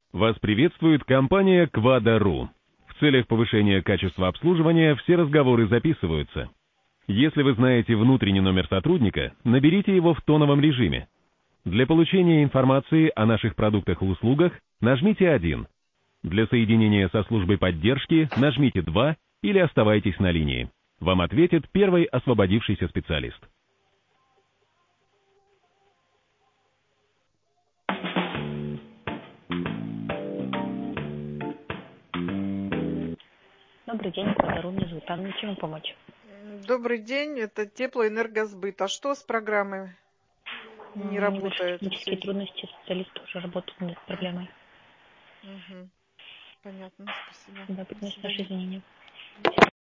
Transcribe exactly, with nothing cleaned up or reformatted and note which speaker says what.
Speaker 1: Вас приветствует компания Quad.ru. В целях повышения качества обслуживания все разговоры записываются. Если вы знаете внутренний номер сотрудника, наберите его в тоновом режиме. Для получения информации о наших продуктах и услугах нажмите один. Для соединения со службой поддержки нажмите два или оставайтесь на линии. Вам ответит первый освободившийся специалист.
Speaker 2: Добрый день, Quad.ru, меня зовут Анна, чем вам помочь?
Speaker 3: Добрый день, это Теплоэнергосбыт. А что с программой не
Speaker 2: М, Небольшие
Speaker 3: работает в
Speaker 2: технические
Speaker 3: связи?
Speaker 2: трудности, специалисты уже работают над проблемой.
Speaker 3: Угу. Понятно, спасибо.
Speaker 2: Да,
Speaker 3: До
Speaker 2: приносит наши
Speaker 3: свидания.
Speaker 2: извинения.